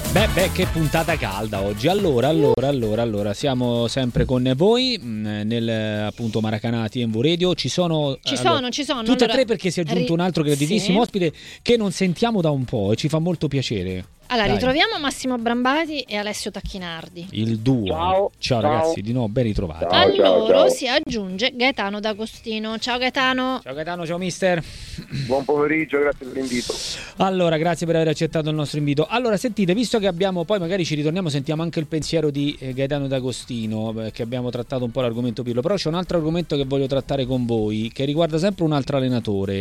Beh, che puntata calda oggi. Allora, siamo sempre con voi nel appunto Maracanã TNV Radio. Ci sono tutte e tre, perché si è aggiunto un altro graditissimo ospite che non sentiamo da un po' e ci fa molto piacere. Allora, ritroviamo Massimo Brambati e Alessio Tacchinardi. Il duo. Ciao ragazzi, di nuovo ben ritrovati. Ciao. Si aggiunge Gaetano D'Agostino. Ciao Gaetano. Ciao Gaetano, ciao mister. Buon pomeriggio, grazie per l'invito. Allora, grazie per aver accettato il nostro invito. Allora, sentite, visto che abbiamo, poi magari ci ritorniamo, sentiamo anche il pensiero di Gaetano D'Agostino, che abbiamo trattato un po' l'argomento Pirlo, però c'è un altro argomento che voglio trattare con voi, che riguarda sempre un altro allenatore.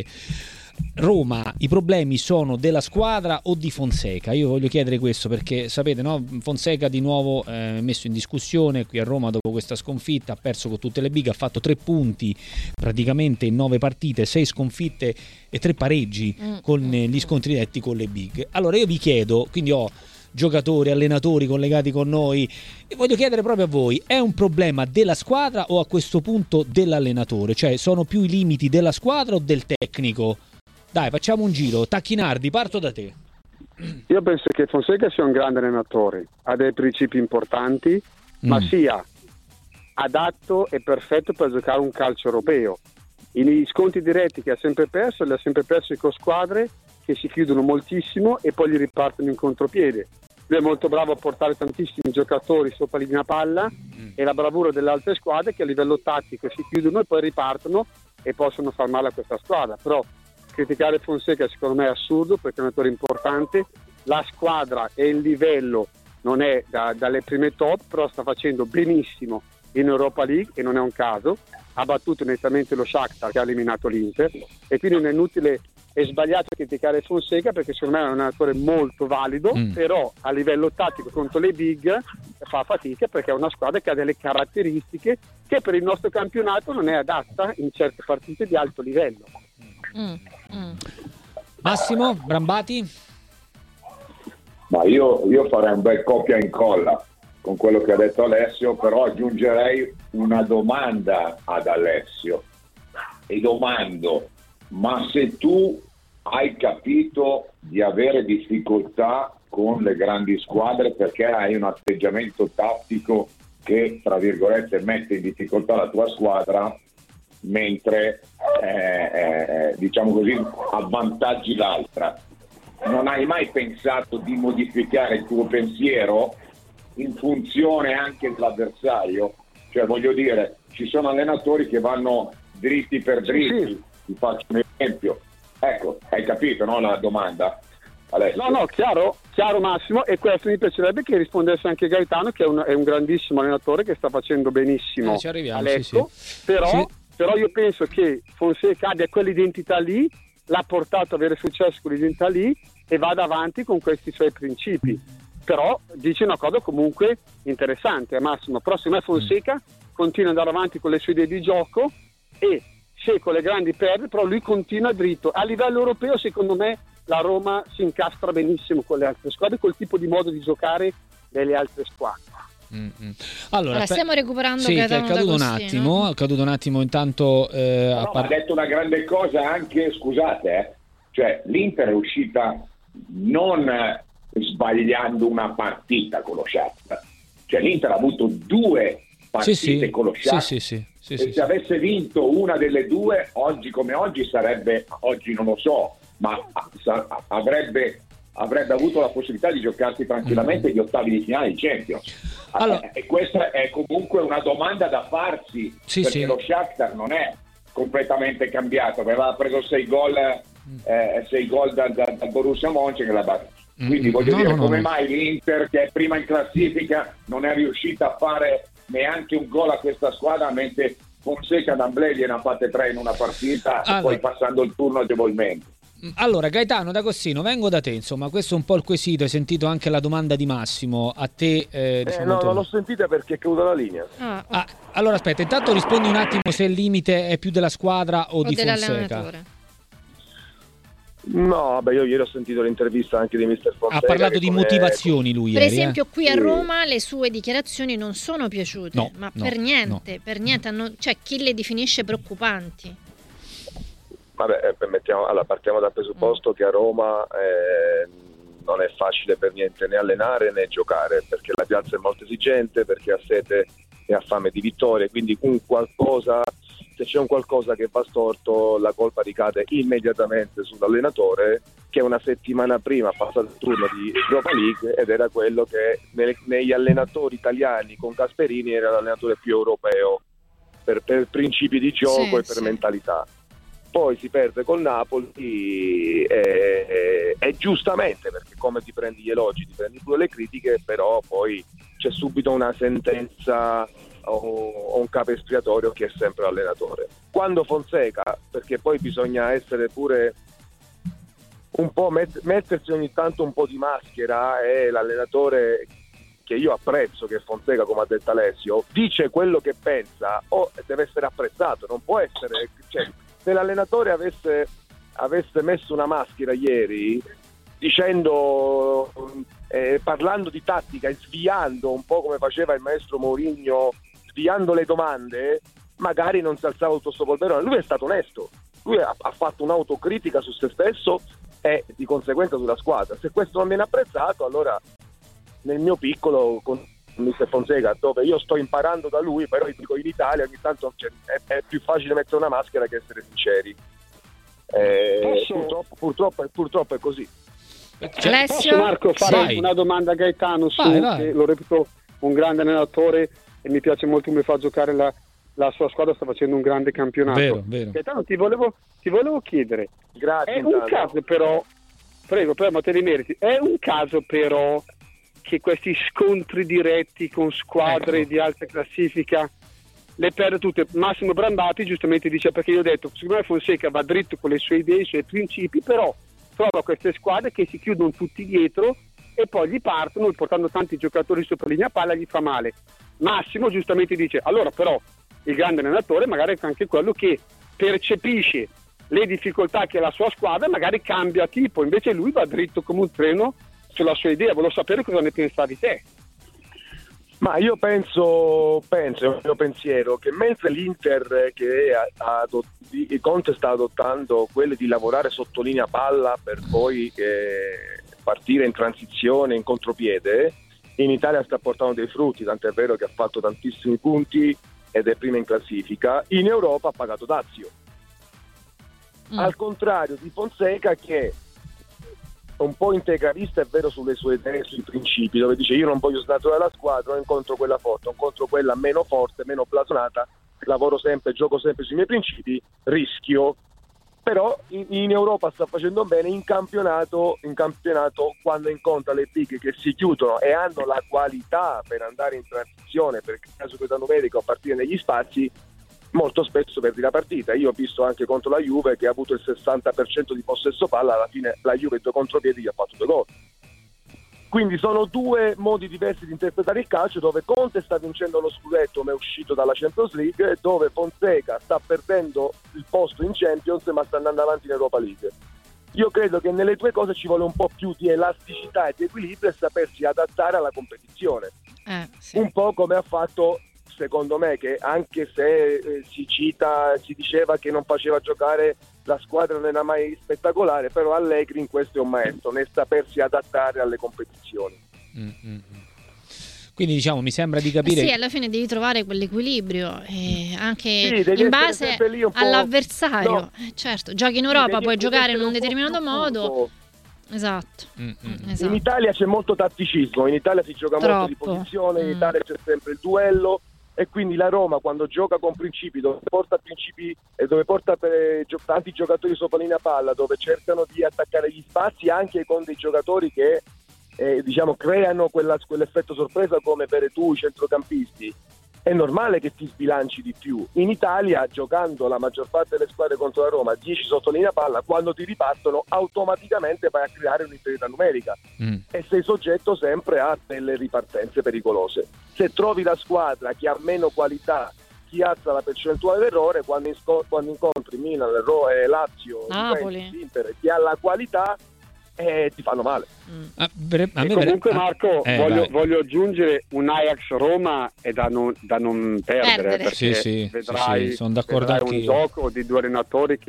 Roma, i problemi sono della squadra o di Fonseca? Io voglio chiedere questo perché sapete, no? Fonseca di nuovo messo in discussione qui a Roma dopo questa sconfitta, ha perso con tutte le big, ha fatto 3 punti praticamente in 9 partite, 6 sconfitte e 3 pareggi con gli scontri diretti con le big. Allora io vi chiedo, quindi ho giocatori, allenatori collegati con noi e voglio chiedere proprio a voi, è un problema della squadra o a questo punto dell'allenatore? Cioè sono più i limiti della squadra o del tecnico? Dai, facciamo un giro. Tacchinardi, parto da te. Io penso che Fonseca sia un grande allenatore, ha dei principi importanti, ma sia adatto e perfetto per giocare un calcio europeo. I scontri diretti che ha sempre perso, li ha sempre persi con squadre che si chiudono moltissimo e poi gli ripartono in contropiede. Lui è molto bravo a portare tantissimi giocatori sopra linea palla e la bravura delle altre squadre che a livello tattico si chiudono e poi ripartono e possono far male a questa squadra. Però criticare Fonseca secondo me è assurdo, perché è un allenatore importante, la squadra e il livello non è dalle prime top, però sta facendo benissimo in Europa League e non è un caso, ha battuto nettamente lo Shakhtar che ha eliminato l'Inter e quindi non è inutile e sbagliato criticare Fonseca, perché secondo me è un allenatore molto valido, però a livello tattico contro le big fa fatica, perché è una squadra che ha delle caratteristiche che per il nostro campionato non è adatta in certe partite di alto livello. Massimo Brambati? Ma io farei un bel copia e incolla con quello che ha detto Alessio, però aggiungerei una domanda ad Alessio e domando: ma se tu hai capito di avere difficoltà con le grandi squadre perché hai un atteggiamento tattico che, tra virgolette, mette in difficoltà la tua squadra, mentre diciamo così avvantaggi l'altra, non hai mai pensato di modificare il tuo pensiero in funzione anche dell'avversario? Cioè, voglio dire, ci sono allenatori che vanno dritti per dritti. Sì. Ti faccio un esempio, ecco, hai capito, no, la domanda, Alessio? No, chiaro Massimo, e questo mi piacerebbe che rispondesse anche Gaetano, che è un grandissimo allenatore che sta facendo benissimo. Ci arriviamo, Alessio, sì. Però io penso che Fonseca abbia quell'identità lì, l'ha portato ad avere successo con l'identità lì e vada avanti con questi suoi principi. Però dice una cosa comunque interessante, Massimo, però secondo me Fonseca continua ad andare avanti con le sue idee di gioco e se con le grandi perde, però lui continua dritto. A livello europeo secondo me la Roma si incastra benissimo con le altre squadre, col tipo di modo di giocare delle altre squadre. Allora stiamo recuperando. Sì, che è caduto un attimo intanto ha detto una grande cosa anche, scusate, cioè l'Inter è uscita non sbagliando una partita con lo Shakhtar, cioè l'Inter ha avuto 2 partite con lo Shakhtar. Se avesse vinto una delle 2, oggi come oggi sarebbe, oggi non lo so, ma avrebbe avuto la possibilità di giocarsi tranquillamente gli ottavi di finale di Champions. Allora, e questa è comunque una domanda da farsi, perché lo Shakhtar non è completamente cambiato, aveva preso 6 gol dal Borussia Mönchengladbach. Quindi voglio dire, come mai l'Inter, che è prima in classifica, non è riuscita a fare neanche un gol a questa squadra, mentre Fonseca d'Amblè gliene ha fatte 3 in una partita e poi passando il turno agevolmente. Allora Gaetano D'Agostino, vengo da te, insomma, questo è un po' il quesito, hai sentito anche la domanda di Massimo, a te no, non l'ho sentita perché è caduta la linea. Allora aspetta, intanto rispondi un attimo se il limite è più della squadra o di Fonseca. No, vabbè, io ieri ho sentito l'intervista anche di Mr. Fonseca. Ha parlato di motivazioni lui per ieri, esempio qui a Roma le sue dichiarazioni non sono piaciute, per niente, cioè chi le definisce preoccupanti? Vabbè, partiamo dal presupposto che a Roma non è facile per niente né allenare né giocare, perché la piazza è molto esigente, perché ha sete e ha fame di vittorie, quindi se c'è un qualcosa che va storto, la colpa ricade immediatamente sull'allenatore, che una settimana prima ha passato il turno di Europa League ed era quello che negli allenatori italiani con Gasperini era l'allenatore più europeo per principi di gioco e per mentalità. Poi si perde col Napoli e giustamente, perché come ti prendi gli elogi ti prendi pure le critiche, però poi c'è subito una sentenza o un capo espiatorio che è sempre l'allenatore. Quando Fonseca, perché poi bisogna essere pure un po' mettersi ogni tanto un po' di maschera, e l'allenatore che io apprezzo, che è Fonseca, come ha detto Alessio, dice quello che pensa o deve essere apprezzato, non può essere, cioè, se l'allenatore avesse messo una maschera ieri dicendo parlando di tattica e sviando un po' come faceva il maestro Mourinho, sviando le domande, magari non si alzava tutto sto polverone. Lui è stato onesto, lui ha fatto un'autocritica su se stesso e di conseguenza sulla squadra. Se questo non viene apprezzato, allora nel mio piccolo con Mister Fonseca, dove io sto imparando da lui, però dico in Italia ogni tanto è più facile mettere una maschera che essere sinceri. Purtroppo è così. Posso, Marco, fare una domanda a Gaetano che lo reputo un grande allenatore e mi piace molto come fa giocare la sua squadra, sta facendo un grande campionato. Vero. Gaetano, ti volevo chiedere, grazie, è un caso però, prego, ma te li meriti, è un caso però che questi scontri diretti con squadre di alta classifica le perde tutte. Massimo Brambati giustamente dice, perché io ho detto, secondo me Fonseca va dritto con le sue idee, i suoi principi, però trova queste squadre che si chiudono tutti dietro e poi gli partono, portando tanti giocatori sopra linea palla, gli fa male. Massimo giustamente dice, allora però il grande allenatore magari è anche quello che percepisce le difficoltà che ha la sua squadra, magari cambia tipo, invece lui va dritto come un treno sulla sua idea. Volevo sapere cosa ne pensavi te. Ma io penso, è un mio pensiero, che mentre l'Inter che Conte sta adottando quello di lavorare sotto linea palla per poi partire in transizione, in contropiede, in Italia sta portando dei frutti, tant'è vero che ha fatto tantissimi punti ed è prima in classifica. In Europa ha pagato dazio. Al contrario di Fonseca, che un po' integralista, è vero, sulle sue idee, sui principi, dove dice io non voglio snaturare la squadra, non incontro quella forte, incontro quella meno forte, meno blasonata, lavoro sempre, gioco sempre sui miei principi, rischio. Però in Europa sta facendo bene, in campionato quando incontra le big che si chiudono e hanno la qualità per andare in transizione, per la superiorità numerica o partire negli spazi, molto spesso perdi la partita. Io ho visto anche contro la Juve che ha avuto il 60% di possesso palla, alla fine la Juve 2 contropiedi gli ha fatto 2 gol. Quindi sono due modi diversi di interpretare il calcio, dove Conte sta vincendo lo scudetto ma è uscito dalla Champions League, e dove Fonseca sta perdendo il posto in Champions ma sta andando avanti in Europa League. Io credo che nelle due cose ci vuole un po' più di elasticità e di equilibrio e sapersi adattare alla competizione. Sì. Un po' come ha fatto, secondo me, che anche se si diceva che non faceva giocare la squadra, non era mai spettacolare, però Allegri in questo è un maestro nel sapersi adattare alle competizioni. Quindi diciamo, mi sembra di capire. Sì, alla fine devi trovare quell'equilibrio anche in base all'avversario. No. Certo, giochi in Europa, puoi giocare in un determinato modo. Esatto. In Italia c'è molto tatticismo, in Italia si gioca molto di posizione, in Italia c'è sempre il duello, e quindi la Roma, quando gioca con principi, dove porta principi e dove porta tanti giocatori sopra linea palla, dove cercano di attaccare gli spazi anche con dei giocatori che creano quell'effetto sorpresa, come Veretù, i centrocampisti, è normale che ti sbilanci di più. In Italia, giocando la maggior parte delle squadre contro la Roma 10 sotto linea palla, quando ti ripartono automaticamente vai a creare un'inferiorità numerica e sei soggetto sempre a delle ripartenze pericolose. Se trovi la squadra che ha meno qualità, chi alza la percentuale d'errore, quando incontri Milan, Lazio, Napoli, Inter, chi ha la qualità, ti fanno male. Comunque Marco, voglio aggiungere, un Ajax-Roma è da non perdere, perché sì, vedrai sono d'accordo un gioco di due allenatori che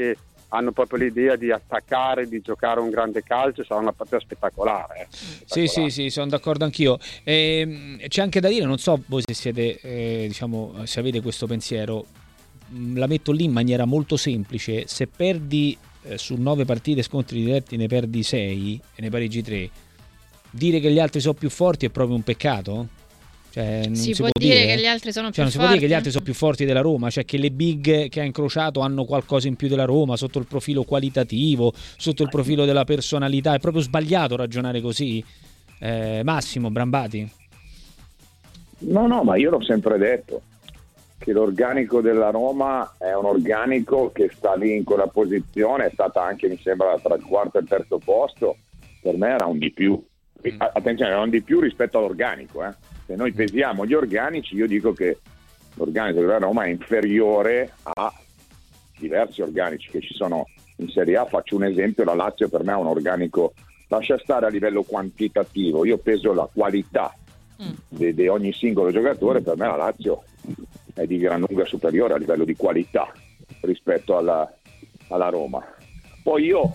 hanno proprio l'idea di attaccare, di giocare un grande calcio, sarà una partita spettacolare. Sì, sono d'accordo anch'io. C'è anche da dire, non so voi se siete, se avete questo pensiero, la metto lì in maniera molto semplice: se perdi su 9 partite scontri diretti ne perdi 6 e ne pareggi 3, dire che gli altri sono più forti è proprio un peccato? Cioè, non si può dire che gli altri sono più non forti. Si può dire che gli altri sono più forti della Roma, cioè che le big che ha incrociato hanno qualcosa in più della Roma sotto il profilo qualitativo, sotto il profilo della personalità. È proprio sbagliato ragionare così. Massimo Brambati? No, ma io l'ho sempre detto che l'organico della Roma è un organico che sta lì in quella posizione, è stata anche, mi sembra, tra il quarto e il terzo posto. Per me era un di più. Attenzione, era un di più rispetto all'organico. Se noi pesiamo gli organici, io dico che l'organico della Roma è inferiore a diversi organici che ci sono in Serie A. Faccio un esempio: la Lazio per me ha un organico, lascia stare a livello quantitativo, io peso la qualità di ogni singolo giocatore. Per me la Lazio è di gran lunga superiore a livello di qualità rispetto alla Roma. Poi io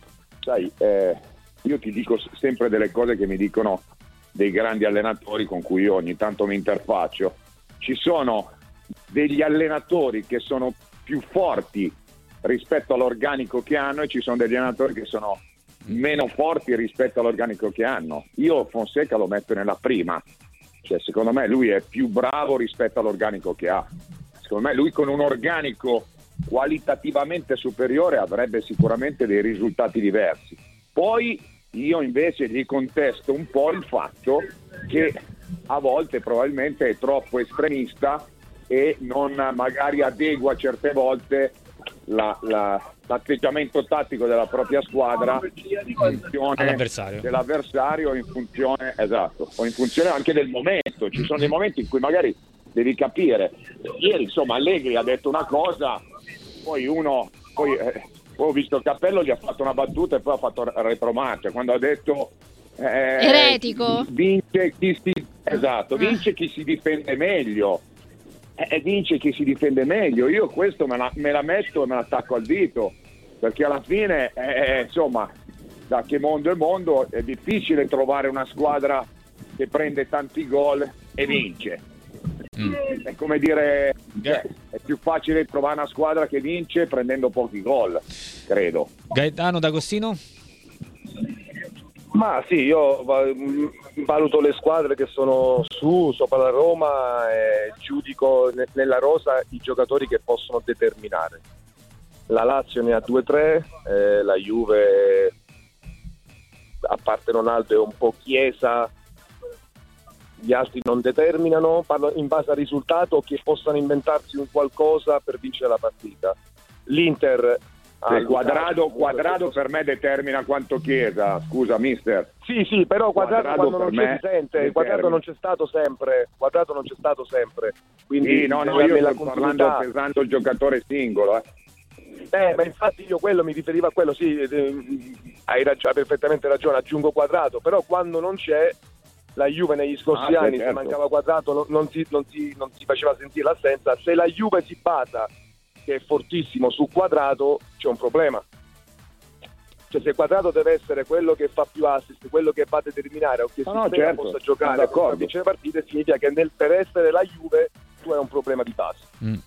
ti dico sempre delle cose che mi dicono dei grandi allenatori con cui io ogni tanto mi interfaccio. Ci sono degli allenatori che sono più forti rispetto all'organico che hanno e ci sono degli allenatori che sono meno forti rispetto all'organico che hanno. Io Fonseca lo metto nella prima, cioè secondo me lui è più bravo rispetto all'organico che ha. Secondo me lui con un organico qualitativamente superiore avrebbe sicuramente dei risultati diversi. Poi io invece gli contesto un po' il fatto che a volte probabilmente è troppo estremista e non magari adegua certe volte l'atteggiamento tattico della propria squadra in funzione dell'avversario, in funzione, esatto, o in funzione anche del momento. Ci sono dei momenti in cui magari devi capire. Ieri insomma Allegri ha detto una cosa, poi ho visto Cappello, gli ha fatto una battuta e poi ha fatto retromarcia quando ha detto eretico, vince chi si difende meglio. Vince chi si difende meglio. Io questo me la metto e me l'attacco al dito, perché alla fine insomma, da che mondo è mondo, è difficile trovare una squadra che prende tanti gol e vince. È come dire, è più facile trovare una squadra che vince prendendo pochi gol, credo. Gaetano D'Agostino? Ma sì, io valuto le squadre che sono sopra la Roma e giudico nella rosa i giocatori che possono determinare. La Lazio ne ha 2-3, la Juve, a parte Ronaldo, è un po' Chiesa, gli altri non determinano, parlo in base al risultato, che possano inventarsi un qualcosa per vincere la partita. L'Inter Quadrado per me determina quanto Chiesa, scusa mister. Sì, però Quadrado quando non c'è si sente, Quadrado non c'è stato sempre, quindi io sto parlando pesando il giocatore singolo. Ma infatti io quello mi riferivo a quello, sì, hai perfettamente ragione, aggiungo Quadrado, però quando non c'è la Juve negli scorsi anni, certo, se mancava Quadrado non si faceva sentire l'assenza. Se la Juve si basa, che è fortissimo, su Quadrado, c'è un problema. Cioè se Quadrado deve essere quello che fa più assist, quello che va a determinare o che certo, possa giocare per vincere partite, significa che per essere la Juve tu hai un problema di base.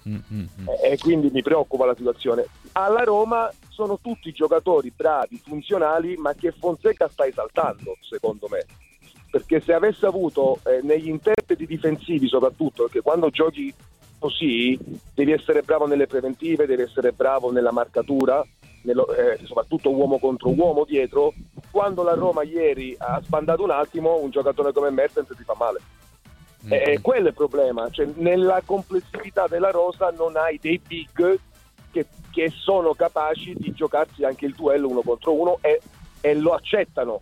E quindi mi preoccupa la situazione. Alla Roma sono tutti giocatori bravi, funzionali, ma che Fonseca sta esaltando, secondo me. Perché se avesse avuto negli interpreti difensivi soprattutto, perché quando giochi così devi essere bravo nelle preventive, devi essere bravo nella marcatura, soprattutto uomo contro uomo dietro. Quando la Roma ieri ha sbandato un attimo, un giocatore come Mertens ti fa male. Quello è il problema, cioè nella complessità della rosa non hai dei big che sono capaci di giocarsi anche il duello uno contro uno e lo accettano.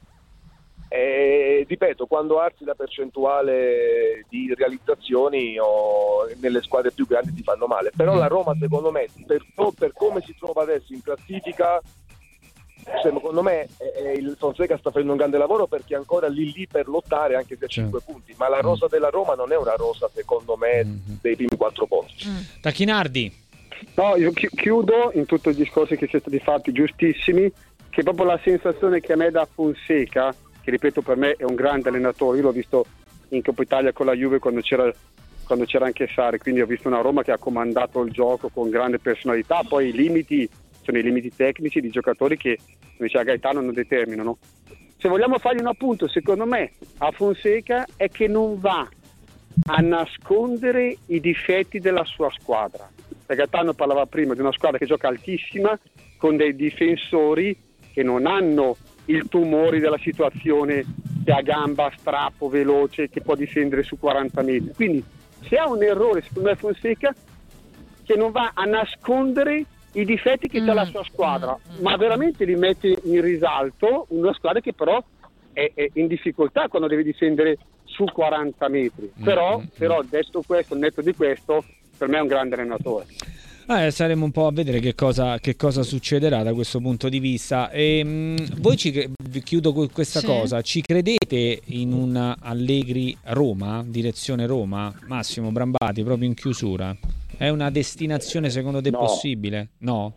Ripeto, quando alzi la percentuale di realizzazioni o nelle squadre più grandi ti fanno male, però la Roma secondo me per come si trova adesso in classifica, secondo me il Fonseca sta facendo un grande lavoro, perché è ancora lì per lottare anche se a 5 punti, ma la rosa della Roma non è una rosa secondo me dei primi 4 posti. Tacchinardi? No, io chiudo in tutti i discorsi che sono stati fatti, giustissimi, che proprio la sensazione che a me dà Fonseca, che ripeto per me è un grande allenatore, io l'ho visto in Coppa Italia con la Juve quando c'era anche Sarri, quindi ho visto una Roma che ha comandato il gioco con grande personalità, poi i limiti sono i limiti tecnici di giocatori che, come diceva Gaetano, non determinano. Se vogliamo fargli un appunto, secondo me, a Fonseca è che non va a nascondere i difetti della sua squadra. Gaetano parlava prima di una squadra che gioca altissima, con dei difensori che non hanno il tumore della situazione, che ha gamba, strappo, veloce, che può difendere su 40 metri. Quindi se ha un errore, secondo me Fonseca, che non va a nascondere i difetti che c'ha la sua squadra, ma veramente li mette in risalto una squadra che però è in difficoltà quando deve difendere su 40 metri. Però detto questo, netto di questo, per me è un grande allenatore. Saremo un po' a vedere che cosa succederà da questo punto di vista. Voi chiudo con questa cosa, ci credete in un Allegri Roma, direzione Roma? Massimo Brambati, proprio in chiusura, è una destinazione secondo te possibile? No,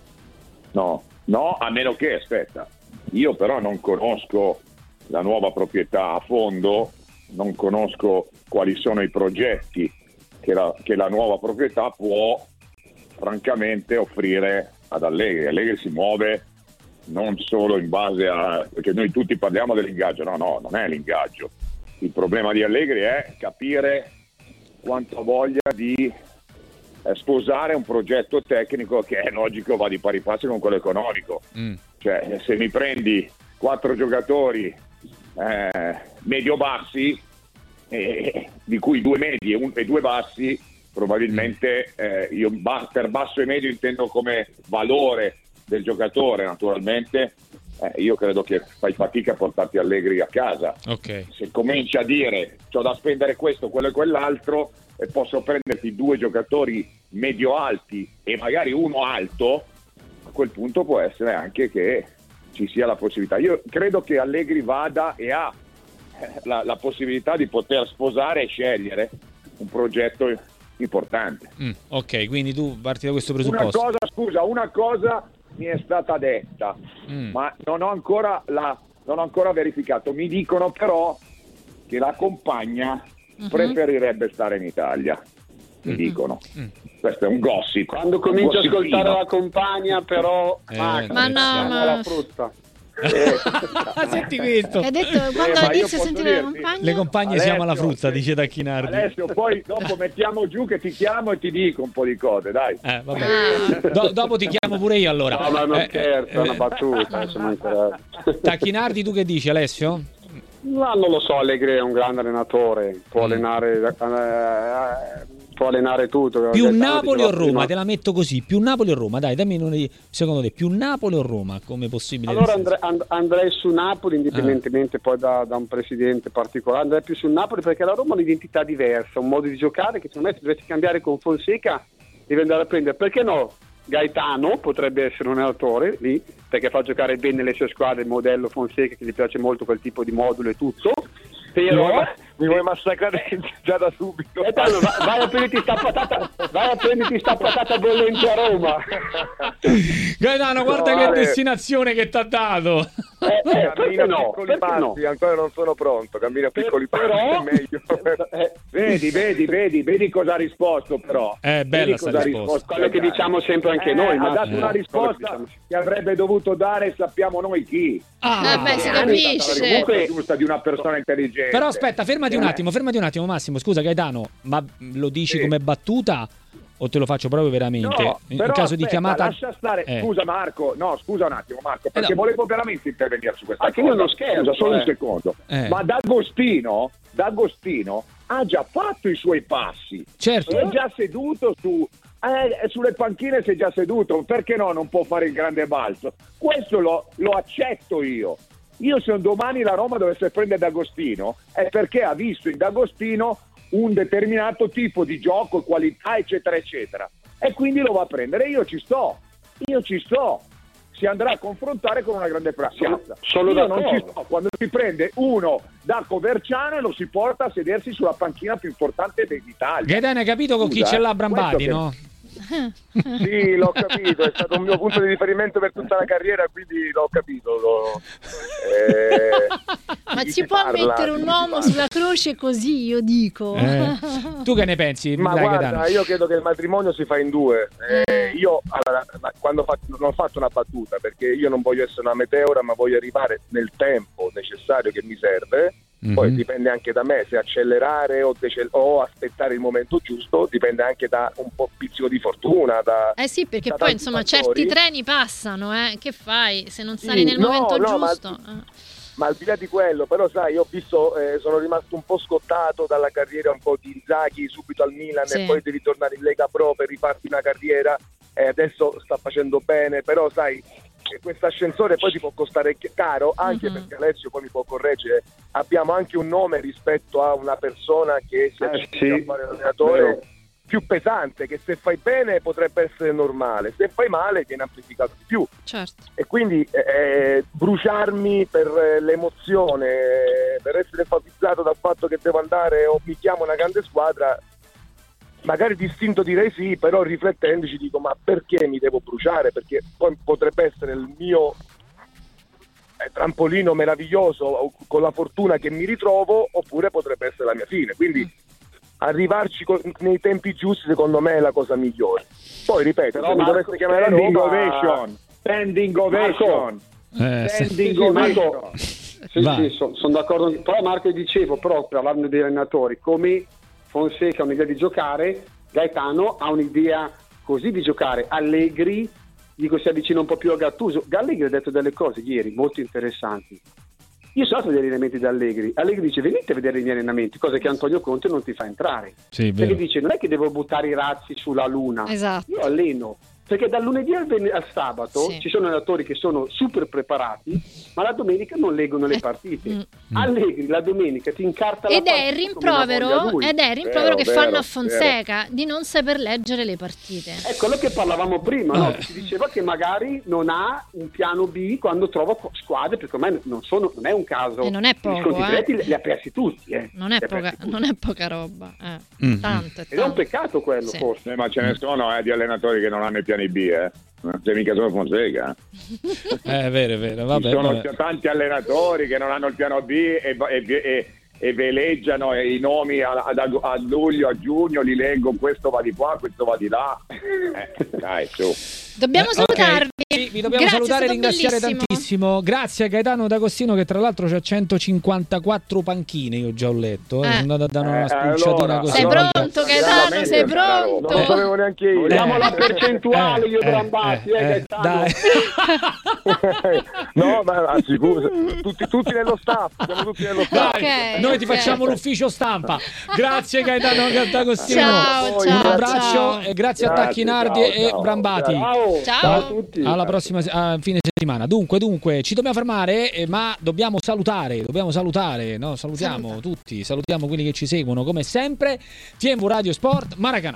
a meno che, aspetta, io però non conosco la nuova proprietà a fondo, non conosco quali sono i progetti che la nuova proprietà può francamente offrire ad Allegri. Allegri si muove non solo in base a, perché noi tutti parliamo dell'ingaggio, no, non è l'ingaggio. Il problema di Allegri è capire quanto ha voglia di sposare un progetto tecnico che è logico va di pari passo con quello economico. Cioè, se mi prendi 4 giocatori medio-bassi, di cui 2 medi e 2 bassi, probabilmente io per basso e medio intendo come valore del giocatore, naturalmente io credo che fai fatica a portarti Allegri a casa. Se cominci a dire c'ho da spendere questo, quello e quell'altro, e posso prenderti 2 giocatori medio alti e magari uno alto, a quel punto può essere anche che ci sia la possibilità. Io credo che Allegri vada e ha la possibilità di poter sposare e scegliere un progetto importante. Ok, quindi tu parti da questo presupposto. Una cosa mi è stata detta, ma non ho ancora verificato. Mi dicono però che la compagna preferirebbe stare in Italia. Mi dicono. Questo è un gossip. Quando cominci a ascoltare la compagna, però ma no, la frutta. Senti questo. Hai detto quando inizio a sentire la compagna? Le compagne si chiama la frutta, dice Tacchinardi. Alessio, poi dopo mettiamo giù che ti chiamo e ti dico un po' di cose, dai. Vabbè. Dopo ti chiamo pure io allora. No, ma non scherzo, è una battuta. Tacchinardi, tu che dici, Alessio? No, non lo so, Allegri è un grande allenatore, può allenare tutto. Più Napoli o Roma, te la metto così, più Napoli o Roma, dai, dammi secondo te, più Napoli o Roma come possibile? Allora andrei su Napoli, indipendentemente poi da un presidente particolare, andrei più su Napoli perché la Roma ha un'identità diversa, un modo di giocare che secondo me se dovessi cambiare con Fonseca devi andare a prendere, perché no? Gaetano potrebbe essere un allenatore lì, perché fa giocare bene le sue squadre, il modello Fonseca, che gli piace molto quel tipo di modulo e tutto. Però mi vuoi massacrare già da subito. Vai a prenderti sta patata bollente a Roma. Gaetano, guarda che destinazione che t'ha dato. Cammina piccoli passi, ancora non sono pronto. Cammina piccoli passi è meglio. Vedi cosa ha risposto, però. Bella sta risposta. Quello che diciamo sempre anche noi. Ha dato una risposta che avrebbe dovuto dare, sappiamo noi chi. Si capisce. È giusta di una persona intelligente. Però aspetta, fermati un attimo Massimo, scusa Gaetano, ma lo dici come battuta o te lo faccio proprio veramente? No, in caso di chiamata lascia stare. Scusa un attimo Marco, perché volevo veramente intervenire su questa cosa. Io non scherzo, solo un secondo. Ma D'Agostino ha già fatto i suoi passi. Certo. È già seduto sulle panchine, si è già seduto, perché no, non può fare il grande balzo? Questo lo accetto io. Se domani la Roma dovesse prendere D'Agostino è perché ha visto in D'Agostino un determinato tipo di gioco, qualità, eccetera eccetera, e quindi lo va a prendere. Io ci sto, si andrà a confrontare con una grande piazza. Io non ci sto quando si prende uno da Coverciano e lo si porta a sedersi sulla panchina più importante d'Italia. Gaetano, hai capito con chi c'è là Brambati, no? Sì, l'ho capito, è stato un mio punto di riferimento per tutta la carriera, quindi l'ho capito. Ma si può mettere un uomo sulla croce così, io dico. Tu che ne pensi? Ma guarda, io credo che il matrimonio si fa in due. Io quando non ho fatto una battuta, perché io non voglio essere una meteora, ma voglio arrivare nel tempo necessario che mi serve. Poi dipende anche da me se accelerare o aspettare il momento giusto, dipende anche da un po' pizzico di fortuna. Sì, perché poi insomma certi treni passano, che fai se non sali nel momento giusto? Ma al di là di quello, però sai, io ho visto, sono rimasto un po' scottato dalla carriera un po' di Inzaghi subito al Milan e poi di ritornare in Lega Pro per rifarti una carriera, adesso sta facendo bene, però sai, questo ascensore poi ti può costare caro, anche perché Alessio poi mi può correggere, abbiamo anche un nome rispetto a una persona che si accende a fare l'allenatore più pesante, che se fai bene potrebbe essere normale, se fai male viene amplificato di più. Certo. E quindi bruciarmi per l'emozione, per essere enfatizzato dal fatto che devo andare o mi chiamo una grande squadra, magari distinto direi sì, però riflettendoci dico ma perché mi devo bruciare? Perché poi potrebbe essere il mio trampolino meraviglioso con la fortuna che mi ritrovo, oppure potrebbe essere la mia fine, quindi arrivarci nei tempi giusti secondo me è la cosa migliore. Poi ripeto, se mi dovesse chiamare la Roma, standing ovation. Sì, sono d'accordo, però Marco dicevo, però parlando degli allenatori, come Fonseca ha un'idea di giocare, Gaetano ha un'idea così di giocare. Allegri dico si avvicina un po' più a Gattuso. Allegri ha detto delle cose ieri molto interessanti. Io sono andato a vedere gli allenamenti di Allegri dice venite a vedere i miei allenamenti, cosa che Antonio Conte non ti fa entrare, perché dice non è che devo buttare i razzi sulla luna, io alleno, perché dal lunedì al sabato ci sono allenatori che sono super preparati, ma la domenica non leggono le partite. Allegri la domenica ti incarta la partita ed è il rimprovero che fanno a Fonseca di non saper leggere le partite. È quello che parlavamo prima, no? Si diceva che magari non ha un piano B quando trova squadre, perché ormai non è un caso, non è poco, gli sconti diretti li ha persi tutti, non è poca roba, tanto. Ed è un peccato quello, forse. Ma ce ne sono di allenatori che non hanno i piani B, non c'è mica solo Fonseca. È vero, vabbè. Ci sono tanti allenatori che non hanno il piano B e veleggiano i nomi a luglio, a giugno, li leggo, questo va di qua, questo va di là. Dai, su. Dobbiamo salutarvi. Vi dobbiamo salutare e ringraziare tantissimo. Grazie a Gaetano D'Agostino, che tra l'altro c'ha 154 panchine, io già ho letto. Sono andato a dare una spulciatina così. Sei pronto, Gaetano? Sei pronto? Non lo sapevo neanche io. Vogliamo la percentuale, io Brambati, Gaetano. Dai. No, ma sicuro, tutti nello staff, siamo tutti nello staff. Noi ti facciamo l'ufficio stampa. Grazie Gaetano D'Agostino. Ciao, un abbraccio e grazie a Tacchinardi e Brambati. Ciao a tutti. Alla prossima fine settimana. Dunque ci dobbiamo fermare, ma dobbiamo salutare, no? Salutiamo tutti, salutiamo quelli che ci seguono come sempre. TMV Radio Sport Maracanã.